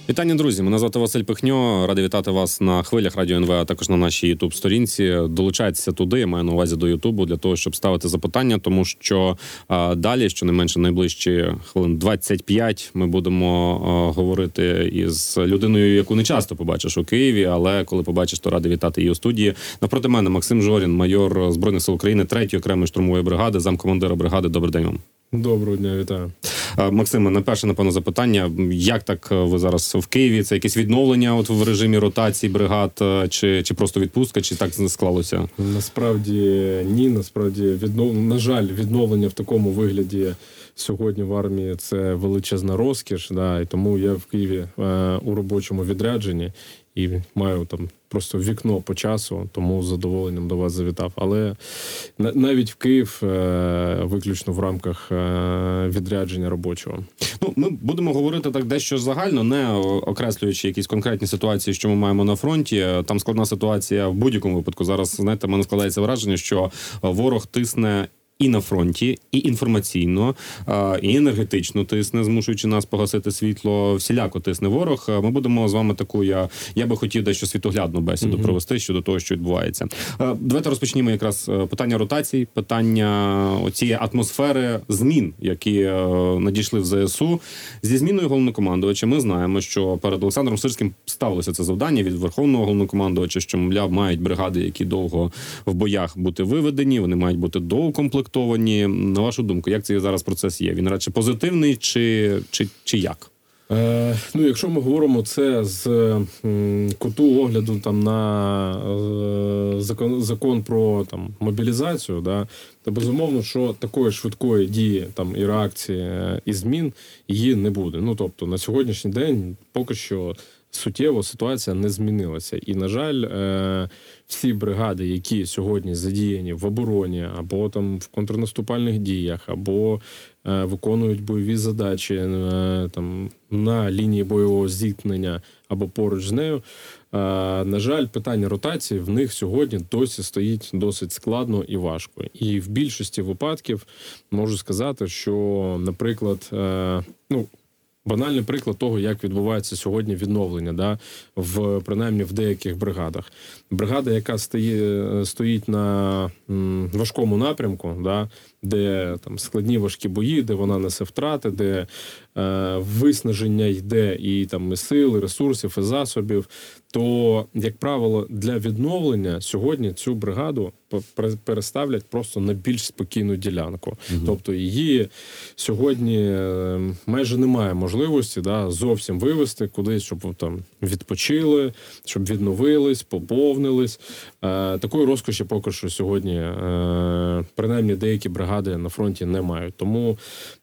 Вітання, друзі! Мене звати Василь Пихньо. Радий вітати вас на хвилях Радіо НВ, а також на нашій YouTube-сторінці. Долучайтеся туди, я маю на увазі до Ютубу, для того, щоб ставити запитання, тому що далі, щонайменше найближчі хвилин 25, ми будемо говорити із людиною, яку не часто побачиш у Києві, але коли побачиш, то радий вітати її у студії. Навпроти мене Максим Жорін, майор Збройних сил України, 3-ї окремої штурмової бригади, замкомандира бригади. Добрий день вам. Доброго дня, вітаю. Максиме, найперше, напевно, запитання. Як так ви зараз в Києві? Це якесь відновлення от в режимі ротації бригад, чи просто відпустка, чи так склалося? Насправді ні, насправді, на жаль, відновлення в такому вигляді сьогодні в армії – це величезна розкіш, да, і тому я в Києві у робочому відрядженні і маю там просто вікно по часу, тому з задоволенням до вас завітав. Але навіть в Київ виключно в рамках відрядження робочого. Ну, ми будемо говорити так дещо загально, не окреслюючи якісь конкретні ситуації, що ми маємо на фронті. Там складна ситуація в будь-якому випадку. Зараз, знаєте, в мене складається враження, що ворог тисне і на фронті, і інформаційно, і енергетично тисне, змушуючи нас погасити світло. Всіляко тисне ворог. Ми будемо з вами таку, я би хотів дещо світоглядну бесіду провести щодо того, що відбувається. Давайте розпочнімо якраз питання ротацій, питання цієї атмосфери змін, які надійшли в ЗСУ. Зі зміною головнокомандувача ми знаємо, що перед Олександром Сирським ставилося це завдання від Верховного головнокомандувача, що, мовляв, мають бригади, які довго в боях бути виведені, вони мають бути доукомплектовані. На вашу думку, як цей зараз процес є? Він радше позитивний чи як? Ну, якщо ми говоримо це з куту огляду там на закон про там мобілізацію, да, то безумовно, що такої швидкої дії там і реакції і змін її не буде. Ну, тобто на сьогоднішній день поки що суттєво ситуація не змінилася. І, на жаль, всі бригади, які сьогодні задіяні в обороні, або там в контрнаступальних діях, або виконують бойові задачі там на лінії бойового зіткнення або поруч з нею, на жаль, питання ротації в них сьогодні досі стоїть досить складно і важко. І в більшості випадків можу сказати, що, наприклад, банальний приклад того, як відбувається сьогодні відновлення, да, принаймні в деяких бригадах. Бригада, яка стоїть на важкому напрямку, да, де там складні важкі бої, де вона несе втрати, де виснаження йде і там і сил, і ресурсів, і засобів, то, як правило, для відновлення сьогодні цю бригаду переставлять просто на більш спокійну ділянку. Тобто її сьогодні майже немає можливості, да, зовсім вивести кудись, щоб там відпочили, щоб відновились, поповнились. Такої розкоші поки що сьогодні, принаймні, деякі бригади на фронті не мають. Тому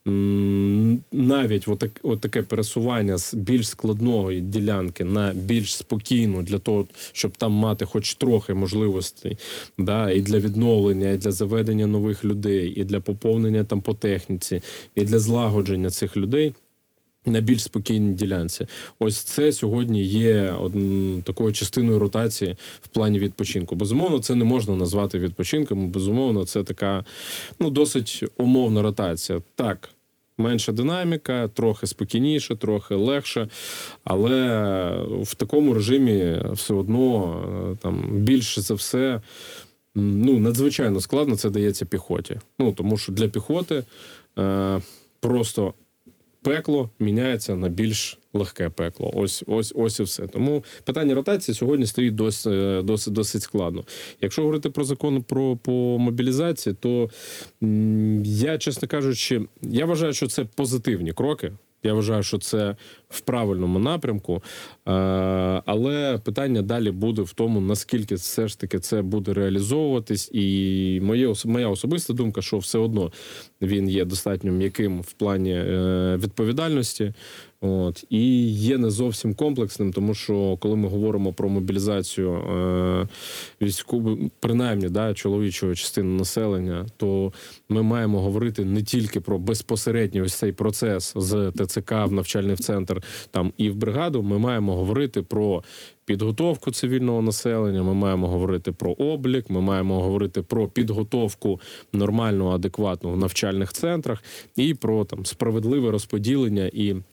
навіть таке пересування з більш складної ділянки на більш спокійну, для того, щоб там мати хоч трохи можливостей, да, і для відновлення, і для заведення нових людей, і для поповнення там по техніці, і для злагодження цих людей на більш спокійній ділянці. Ось це сьогодні є такою частиною ротації в плані відпочинку. Безумовно, це не можна назвати відпочинком, безумовно, це така, досить умовна ротація. Так, менша динаміка, трохи спокійніше, трохи легше, але в такому режимі все одно там більше за все надзвичайно складно це дається піхоті. Тому що для піхоти просто пекло міняється на більш легке пекло. Ось і все. Тому питання ротації сьогодні стоїть досить складно. Якщо говорити про закон по мобілізації, то я, чесно кажучи, я вважаю, що це позитивні кроки. Я вважаю, що це в правильному напрямку, але питання далі буде в тому, наскільки все ж таки це буде реалізовуватись. І моя особиста думка, що все одно він є достатньо м'яким в плані відповідальності. І є не зовсім комплексним, тому що коли ми говоримо про мобілізацію принаймні, да, чоловічої частини населення, то ми маємо говорити не тільки про безпосередній ось цей процес з ТЦК в навчальний центр там і в бригаду, ми маємо говорити про підготовку цивільного населення, ми маємо говорити про облік, ми маємо говорити про підготовку нормального, адекватного в навчальних центрах і про там справедливе розподілення і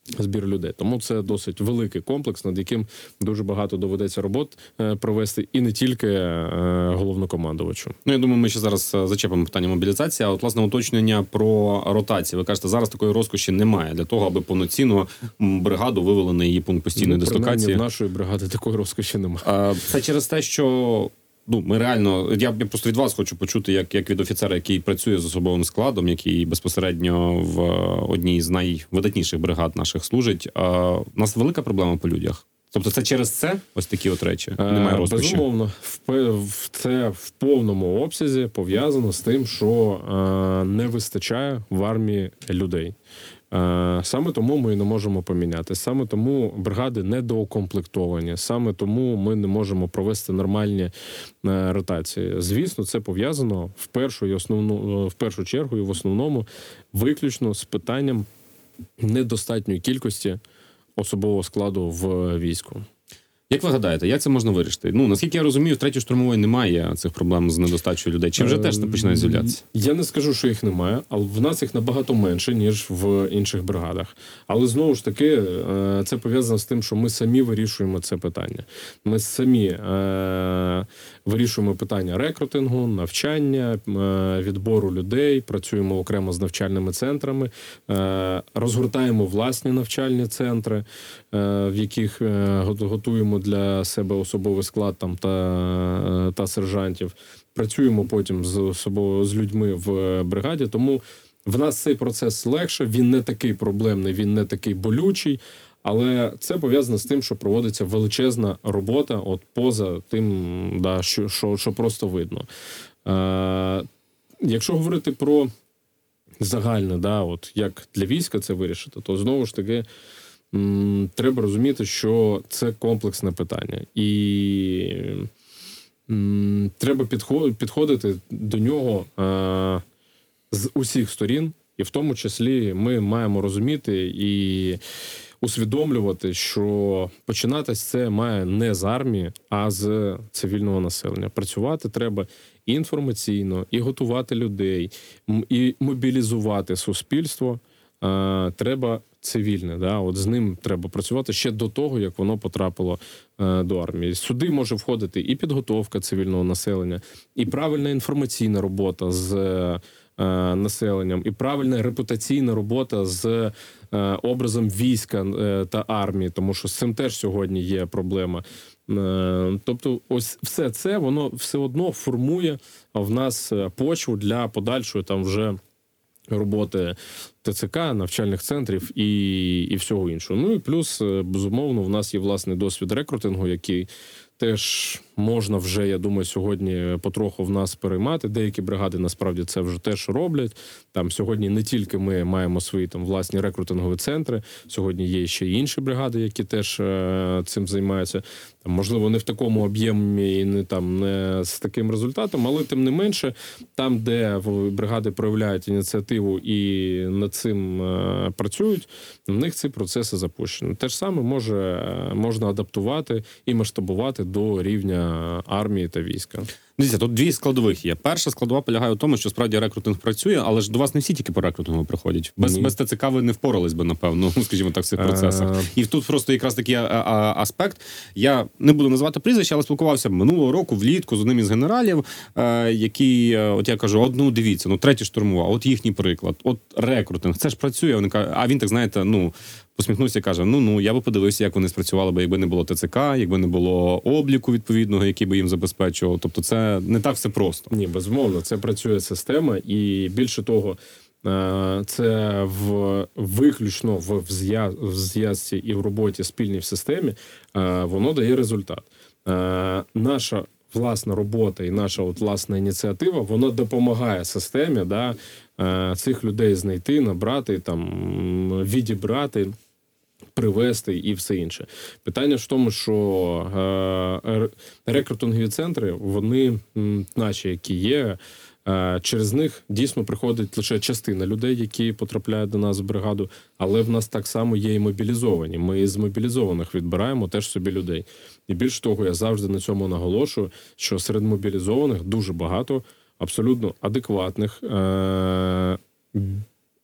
збір людей. Тому це досить великий комплекс, над яким дуже багато доведеться робот провести, і не тільки головнокомандувачу. Ну, я думаю, ми ще зараз зачепимо питання мобілізації, а от, власне, уточнення про ротацію. Ви кажете, зараз такої розкоші немає для того, аби повноцінно бригаду вивели на її пункт постійної дислокації. В нашої бригади такої розкоші немає. Це через те, що ми реально, я просто від вас хочу почути, як від офіцера, який працює з особовим складом, який безпосередньо в одній з найвидатніших бригад наших служить. У нас велика проблема по людях. Тобто це через це ось такі от речі? Немає розкоші? Безумовно. Це в повному обсязі пов'язано з тим, що не вистачає в армії людей. Саме тому ми не можемо поміняти. Саме тому бригади недоукомплектовані. Саме тому ми не можемо провести нормальні ротації. Звісно, це пов'язано в першу чергу і в основному виключно з питанням недостатньої кількості особового складу в війську. Як ви гадаєте, як це можна вирішити? Ну, наскільки я розумію, в 3-й штурмовій немає цих проблем з недостачею людей. Чи вже теж не починає з'являтися? Я не скажу, що їх немає, але в нас їх набагато менше, ніж в інших бригадах. Але, знову ж таки, це пов'язано з тим, що ми самі вирішуємо це питання. Ми самі вирішуємо питання рекрутингу, навчання, відбору людей, працюємо окремо з навчальними центрами, розгортаємо власні навчальні центри, в яких готуємо для себе особовий склад там та сержантів. Працюємо потім з людьми в бригаді, тому в нас цей процес легше, він не такий проблемний, він не такий болючий, але це пов'язано з тим, що проводиться величезна робота от поза тим, що просто видно. Якщо говорити про загальне, от як для війська це вирішити, то знову ж таки треба розуміти, що це комплексне питання. І треба підходити до нього з усіх сторін. І в тому числі ми маємо розуміти і усвідомлювати, що починатись це має не з армії, а з цивільного населення. Працювати треба і інформаційно, і готувати людей, і мобілізувати суспільство. Треба цивільне, от з ним треба працювати ще до того, як воно потрапило до армії. Сюди може входити і підготовка цивільного населення, і правильна інформаційна робота з населенням, і правильна репутаційна робота з образом війська та армії, тому що з цим теж сьогодні є проблема. Тобто ось все це, воно все одно формує в нас почву для подальшої там вже роботи ТЦК, навчальних центрів і всього іншого. Ну і плюс, безумовно, в нас є власний досвід рекрутингу, який теж можна вже, я думаю, сьогодні потроху в нас переймати. Деякі бригади, насправді, це вже теж роблять. Там сьогодні не тільки ми маємо свої там власні рекрутингові центри, сьогодні є ще й інші бригади, які теж цим займаються. Там, можливо, не в такому об'ємі і не з таким результатом, але тим не менше, там, де бригади проявляють ініціативу і над цим працюють, в них ці процеси запущені. Те ж саме можна адаптувати і масштабувати до рівня армії та війська. Дивіться, тут дві складових є. Перша складова полягає в тому, що справді рекрутинг працює, але ж до вас не всі тільки по рекрутингу приходять. Без ТЦК ви не впорались би, напевно, скажімо так, в цих процесах. І тут просто якраз такий аспект. Я не буду називати прізвище, але спілкувався минулого року влітку з одним із генералів, який, от я кажу, дивіться, 3-й штурмова, от їхній приклад, от рекрутинг, це ж працює. А він так, знаєте, посміхнувся і каже, я би подивився, як вони спрацювали, якби не було ТЦК, якби не було обліку відповідного, який би їм забезпечував. Тобто це не так все просто. Ні, безумовно, це працює система, і більше того, це виключно в зв'язці і в роботі спільній в системі, воно дає результат. Наша власна робота і наша власна ініціатива, вона допомагає системі, цих людей знайти, набрати, відібрати, привести і все інше. Питання ж в тому, що рекрутингові центри, вони, наші, які є, через них дійсно приходить лише частина людей, які потрапляють до нас в бригаду, але в нас так само є і мобілізовані. Ми із мобілізованих відбираємо теж собі людей. І більше того, я завжди на цьому наголошую, що серед мобілізованих дуже багато абсолютно адекватних,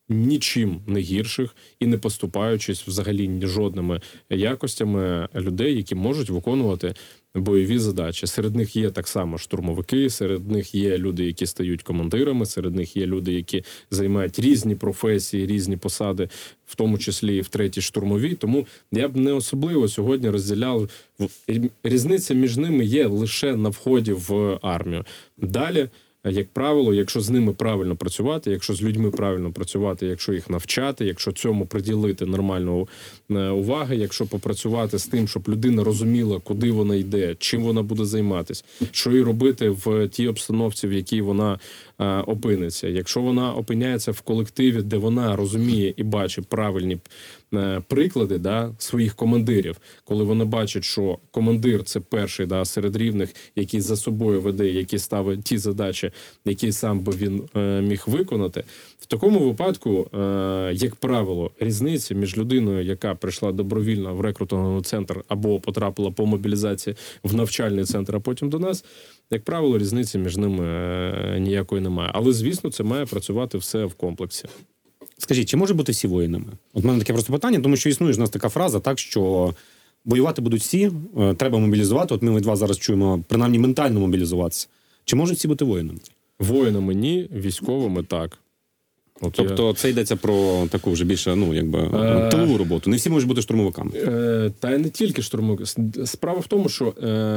нічим не гірших і не поступаючись взагалі жодними якостями людей, які можуть виконувати бойові задачі. Серед них є так само штурмовики, серед них є люди, які стають командирами, серед них є люди, які займають різні професії, різні посади, в тому числі і в 3-й штурмовій. Тому я б не особливо сьогодні розділяв. Різниця між ними є лише на вході в армію. Далі, як правило, якщо з ними правильно працювати, якщо з людьми правильно працювати, якщо їх навчати, якщо цьому приділити нормальну уваги, якщо попрацювати з тим, щоб людина розуміла, куди вона йде, чим вона буде займатися, що їй робити в тій обстановці, в якій вона опиниться. Якщо вона опиняється в колективі, де вона розуміє і бачить правильні приклади своїх командирів, коли вони бачать, що командир – це перший серед рівних, який за собою веде, який ставить ті задачі, які сам би він міг виконати. В такому випадку, як правило, різниці між людиною, яка прийшла добровільно в рекрутинговий центр або потрапила по мобілізації в навчальний центр, а потім до нас, як правило, різниці між ними ніякої немає. Але, звісно, це має працювати все в комплексі. Скажіть, чи може бути всі воїнами? От в мене таке просто питання, тому що існує ж у нас така фраза, так, що воювати будуть всі, треба мобілізувати. От ми від вас зараз чуємо, принаймні ментально мобілізуватися. Чи можуть всі бути воїнами? Воїнами ні, військовими так. Тобто це йдеться про таку вже більше, тилову роботу. Не всі можуть бути штурмовиками. Та й не тільки штурмовик. Справа в тому, що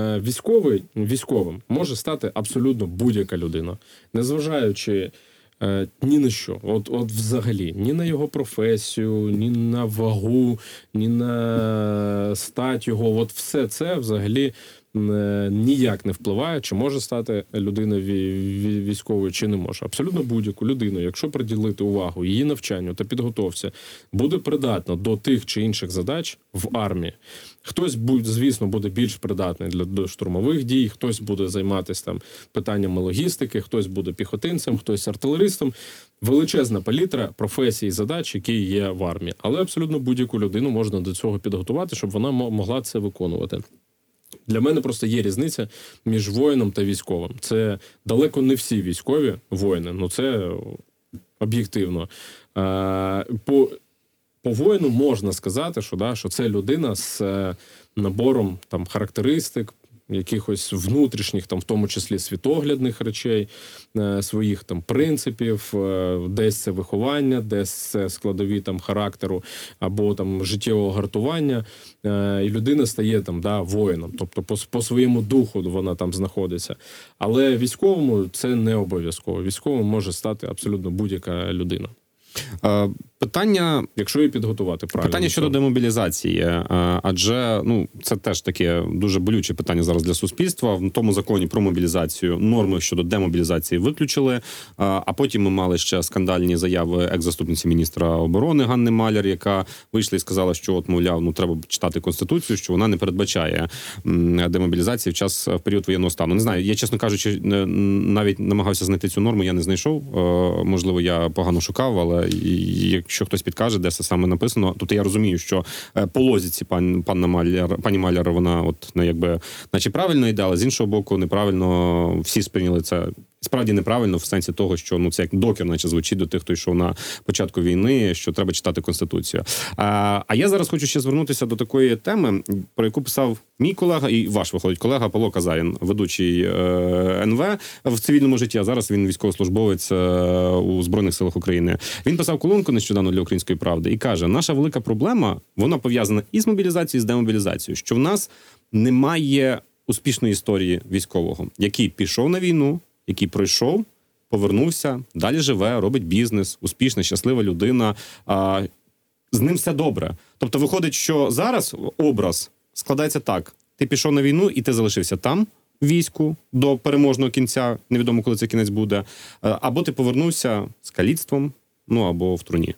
військовим може стати абсолютно будь-яка людина. Незважаючи ні на що. От взагалі. Ні на його професію, ні на вагу, ні на стать його. От все це взагалі ніяк не впливає, чи може стати людина військовою, чи не може. Абсолютно будь-яку людину, якщо приділити увагу її навчанню та підготовці, буде придатна до тих чи інших задач в армії. Хтось, звісно, буде більш придатний до штурмових дій, хтось буде займатися там питаннями логістики, хтось буде піхотинцем, хтось артилеристом. Величезна палітра професій і задач, які є в армії. Але абсолютно будь-яку людину можна до цього підготувати, щоб вона могла це виконувати. Для мене просто є різниця між воїном та військовим. Це далеко не всі військові воїни, це об'єктивно. По воїну можна сказати, що це людина з набором характеристик, якихось внутрішніх, в тому числі світоглядних речей, своїх принципів, десь це виховання, десь це складові характеру або життєвого гартування, і людина стає воїном, тобто по своєму духу вона там знаходиться. Але військовому це не обов'язково. Військовим може стати абсолютно будь-яка людина. Питання, якщо її підготувати правильно. Питання щодо демобілізації, адже це теж таке дуже болюче питання зараз для суспільства. В тому законі про мобілізацію норми щодо демобілізації виключили, а потім ми мали ще скандальні заяви екс-заступниці міністра оборони Ганни Маляр, яка вийшла і сказала, що мовляв, треба читати Конституцію, що вона не передбачає демобілізації в період воєнного стану. Не знаю, я, чесно кажучи, навіть намагався знайти цю норму, я не знайшов. Можливо, я погано шукав, але якщо хтось підкаже, де це саме написано, то я розумію, що по логіці пані Маляр, вона наче правильно йде, але з іншого боку, неправильно всі сприйняли це. Справді неправильно в сенсі того, що це як докір, наче звучить до тих, хто йшов на початку війни, що треба читати Конституцію. А я зараз хочу ще звернутися до такої теми, про яку писав мій колега і ваш, виходить, колега Павло Казарін, ведучий НВ в цивільному житті, а зараз він військовослужбовець у Збройних силах України. Він писав колонку нещодавно для «Української правди» і каже, наша велика проблема, вона пов'язана і з мобілізацією, і з демобілізацією, що в нас немає успішної історії військового, який пішов на війну, який пройшов, повернувся, далі живе, робить бізнес, успішна, щаслива людина, з ним все добре. Тобто виходить, що зараз образ складається так. Ти пішов на війну і ти залишився там, в війську, до переможного кінця, невідомо, коли цей кінець буде, або ти повернувся з каліцтвом, або в труні.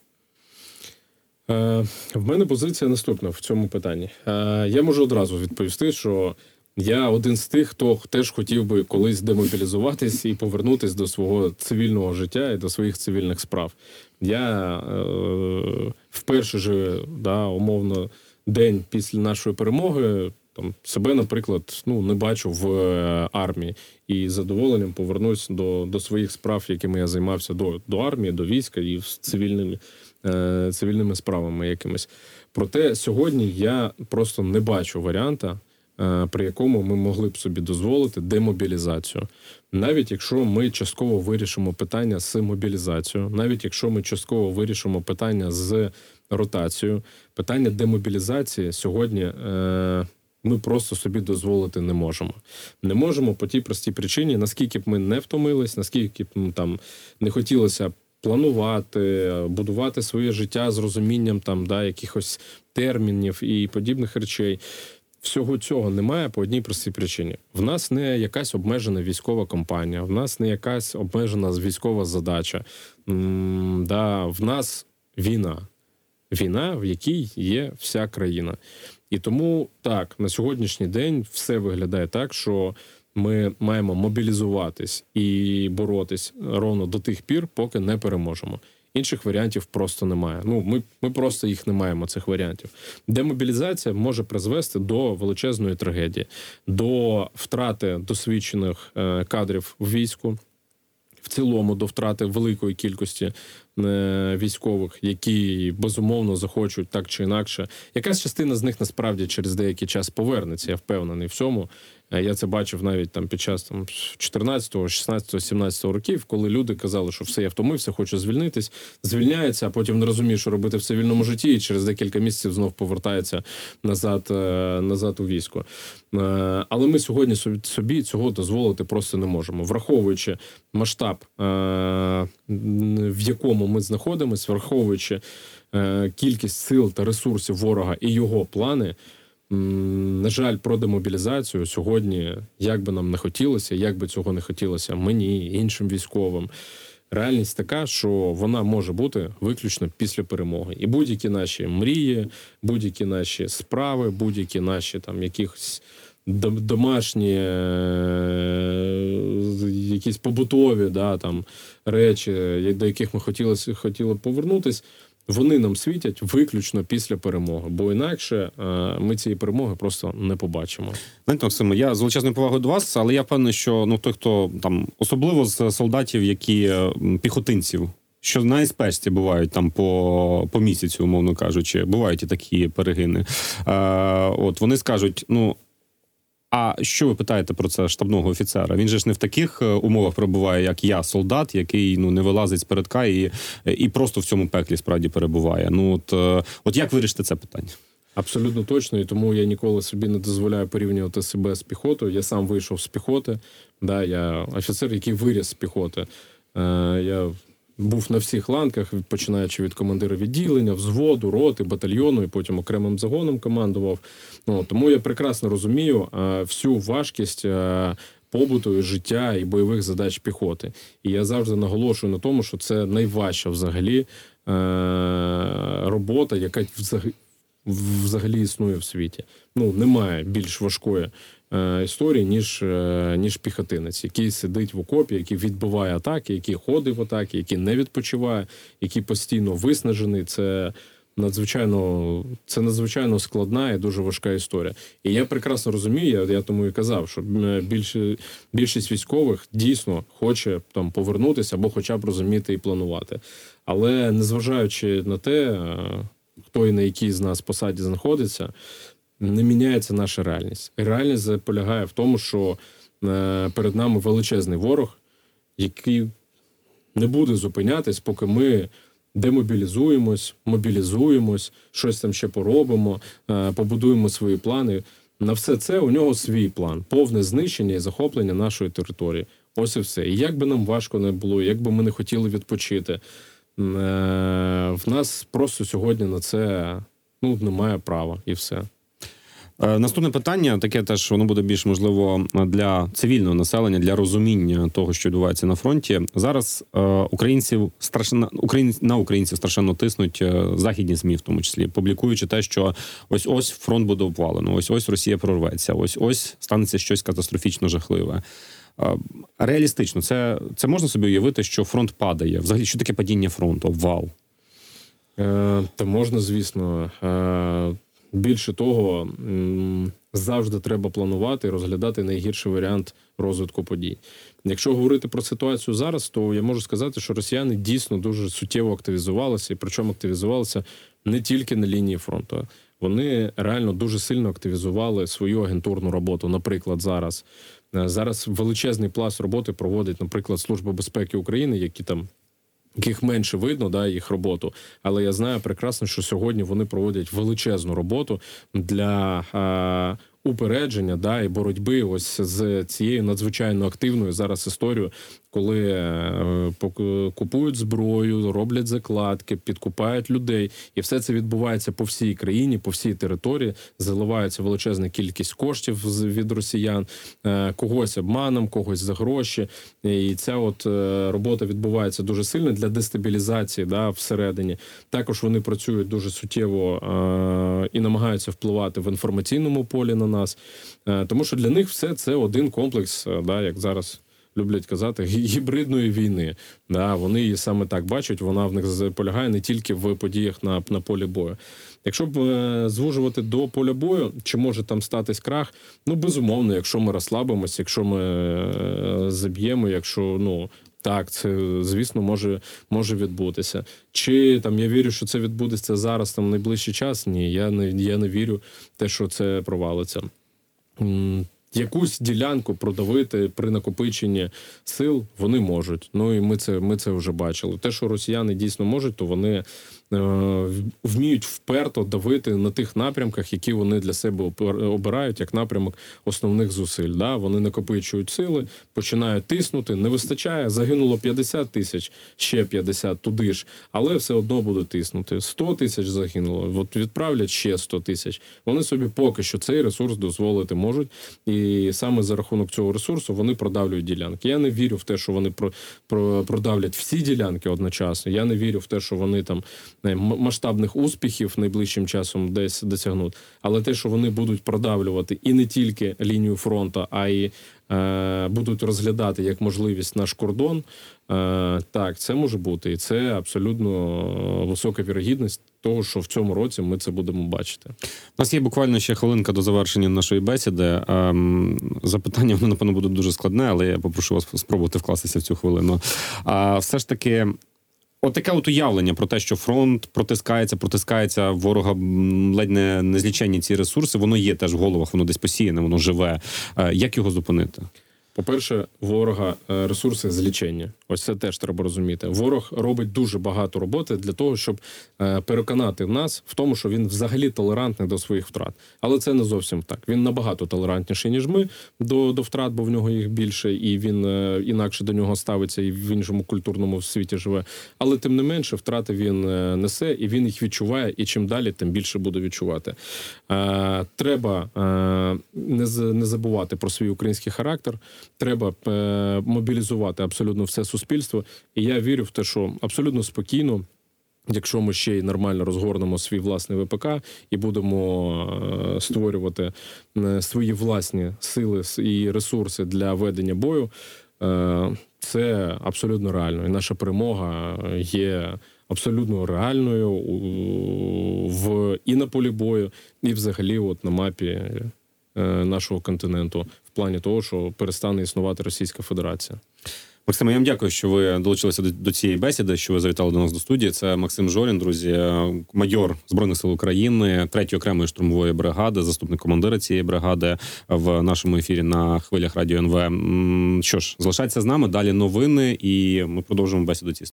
В мене позиція наступна в цьому питанні. Я можу одразу відповісти, що я один з тих, хто теж хотів би колись демобілізуватись і повернутись до свого цивільного життя і до своїх цивільних справ. Я в перший же, умовно, день після нашої перемоги там себе, наприклад, не бачу в армії і з задоволенням повернусь до своїх справ, якими я займався до армії, до війська і з цивільними справами якимись. Проте сьогодні я просто не бачу варіанта, при якому ми могли б собі дозволити демобілізацію. Навіть якщо ми частково вирішимо питання з мобілізацією, навіть якщо ми частково вирішимо питання з ротацією, питання демобілізації сьогодні ми просто собі дозволити не можемо. Не можемо по тій простій причині, наскільки б ми не втомились, наскільки б там не хотілося планувати, будувати своє життя з розумінням якихось термінів і подібних речей. Всього цього немає по одній простій причині. В нас не якась обмежена військова кампанія, в нас не якась обмежена військова задача. В нас війна. Війна, в якій є вся країна. І тому, так, на сьогоднішній день все виглядає так, що ми маємо мобілізуватись і боротись ровно до тих пір, поки не переможемо. Інших варіантів просто немає. Ми просто їх не маємо, цих варіантів. Демобілізація може призвести до величезної трагедії, до втрати досвідчених кадрів в війську, в цілому до втрати великої кількості військових, які, безумовно, захочуть так чи інакше. Якась частина з них, насправді, через деякий час повернеться, я впевнений в цьому. Я це бачив навіть під час 14-го, 16-го, 17-го років, коли люди казали, що все, я втомився, хочу звільнитись, звільняється, а потім не розуміє, що робити в цивільному житті, і через декілька місяців знов повертається назад у військо. Але ми сьогодні собі цього дозволити просто не можемо. Враховуючи масштаб, в якому ми знаходимося, враховуючи кількість сил та ресурсів ворога і його плани, на жаль, про демобілізацію сьогодні, як би нам не хотілося, як би цього не хотілося мені, іншим військовим, реальність така, що вона може бути виключно після перемоги. І будь-які наші мрії, будь-які наші справи, будь-які наші якісь домашні, якісь побутові речі, до яких ми хотіли повернутись, вони нам світять виключно після перемоги, бо інакше ми цієї перемоги просто не побачимо. Знаєте, Максиме, я з величезною повагою до вас, але я впевнений, що той, хто особливо з солдатів, які піхотинців, що на СП бувають по місяцю, умовно кажучи, бувають і такі перегини. Вони скажуть, а що ви питаєте про це штабного офіцера? Він же ж не в таких умовах перебуває, як я, солдат, який не вилазить з передка і просто в цьому пеклі справді перебуває. От як вирішити це питання? Абсолютно точно, і тому я ніколи собі не дозволяю порівнювати себе з піхотою. Я сам вийшов з піхоти, я офіцер, який виріс з піхоти. Я був на всіх ланках, починаючи від командира відділення, взводу, роти, батальйону, і потім окремим загоном командував. Тому я прекрасно розумію всю важкість побуту, життя і бойових задач піхоти. І я завжди наголошую на тому, що це найважча взагалі робота, яка взагалі існує в світі. Немає більш важкої історії, ніж піхотинець, який сидить в окопі, який відбиває атаки, який ходить в атаки, який не відпочиває, який постійно виснажений. Це надзвичайно складна і дуже важка історія. І я прекрасно розумію, я тому і казав, що більшість військових дійсно хоче повернутися або хоча б розуміти і планувати. Але незважаючи на те, хто і на якій з нас посаді знаходиться, не міняється наша реальність. Реальність полягає в тому, що перед нами величезний ворог, який не буде зупинятись, поки ми демобілізуємось, мобілізуємось, щось там ще поробимо, побудуємо свої плани. На все це у нього свій план. Повне знищення і захоплення нашої території. Ось і все. І як би нам важко не було, як би ми не хотіли відпочити, в нас просто сьогодні на це немає права і все. Наступне питання, таке теж, воно буде більш, можливо, для цивільного населення, для розуміння того, що відбувається на фронті. Зараз українців страшенно тиснуть західні ЗМІ, в тому числі, публікуючи те, що ось фронт буде обвалено, ось Росія прорветься, ось станеться щось катастрофічно жахливе. Реалістично, це можна собі уявити, що фронт падає? Взагалі, що таке падіння фронту, обвал? Та можна, звісно. Більше того, завжди треба планувати і розглядати найгірший варіант розвитку подій. Якщо говорити про ситуацію зараз, то я можу сказати, що росіяни дійсно дуже суттєво активізувалися, і причому активізувалися не тільки на лінії фронту. Вони реально дуже сильно активізували свою агентурну роботу. Наприклад, зараз величезний пласт роботи проводить, наприклад, Служба безпеки України, яких менше видно, да, їх роботу. Але я знаю прекрасно, що сьогодні вони проводять величезну роботу для упередження, да, і боротьби ось з цією надзвичайно активною зараз історією, коли купують зброю, роблять закладки, підкупають людей. І все це відбувається по всій країні, по всій території. Заливається величезна кількість коштів від росіян. Когось обманом, когось за гроші. І ця робота відбувається дуже сильно для дестабілізації, да, всередині. Також вони працюють дуже суттєво і намагаються впливати в інформаційному полі на нас. Тому що для них все це один комплекс, да, як зараз люблять казати, гібридної війни. Да, вони її саме так бачать, вона в них полягає не тільки в подіях на полі бою. Якщо б звужувати до поля бою, чи може там статись крах? Ну, безумовно, якщо ми розслабимося, якщо ми заб'ємо, якщо, так, це, звісно, може відбутися. Чи там я вірю, що це відбудеться зараз, там, в найближчий час? Ні, я не вірю в те, що це провалиться. Якусь ділянку продавити при накопиченні сил вони можуть. Ну і ми це вже бачили. Те, що росіяни дійсно можуть, то вони вміють вперто давити на тих напрямках, які вони для себе обирають як напрямок основних зусиль. Да? Вони накопичують сили, починають тиснути, не вистачає, загинуло 50 тисяч, ще 50 туди ж, але все одно буде тиснути. 100 тисяч загинуло, от відправлять ще 100 тисяч. Вони собі поки що цей ресурс дозволити можуть, і саме за рахунок цього ресурсу вони продавлюють ділянки. Я не вірю в те, що вони продавлять всі ділянки одночасно. Я не вірю в те, що вони там масштабних успіхів найближчим часом десь досягнуть. Але те, що вони будуть продавлювати і не тільки лінію фронту, а й будуть розглядати як можливість наш кордон, так, це може бути. І це абсолютно висока вірогідність того, що в цьому році ми це будемо бачити. У нас є буквально ще хвилинка до завершення нашої бесіди. Запитання, воно, напевно, буде дуже складне, але я попрошу вас спробувати вкластися в цю хвилину. Все ж таки, таке уявлення про те, що фронт протискається, ворога ледь не незліченні ці ресурси, воно є теж в головах, воно десь посіяне, воно живе. Як його зупинити? По-перше, ворога ресурси злічення. Ось це теж треба розуміти. Ворог робить дуже багато роботи для того, щоб переконати нас в тому, що він взагалі толерантний до своїх втрат. Але це не зовсім так. Він набагато толерантніший, ніж ми до втрат, бо в нього їх більше, і він інакше до нього ставиться, і в іншому культурному світі живе. Але тим не менше, втрати він несе, і він їх відчуває, і чим далі, тим більше буде відчувати. Треба не забувати про свій український характер. Треба мобілізувати абсолютно все суспільство. І я вірю в те, що абсолютно спокійно, якщо ми ще й нормально розгорнемо свій власний ВПК і будемо створювати свої власні сили і ресурси для ведення бою, це абсолютно реально. І наша перемога є абсолютно реальною і на полі бою, і взагалі на мапі нашого континенту, в плані того, що перестане існувати Російська Федерація. Максиме, я вам дякую, що ви долучилися до цієї бесіди, що ви завітали до нас до студії. Це Максим Жорін, друзі, майор Збройних сил України, 3-ї окремої штурмової бригади, заступник командира цієї бригади в нашому ефірі на хвилях Радіо НВ. Що ж, залишайтеся з нами, далі новини, і ми продовжимо бесіду ці.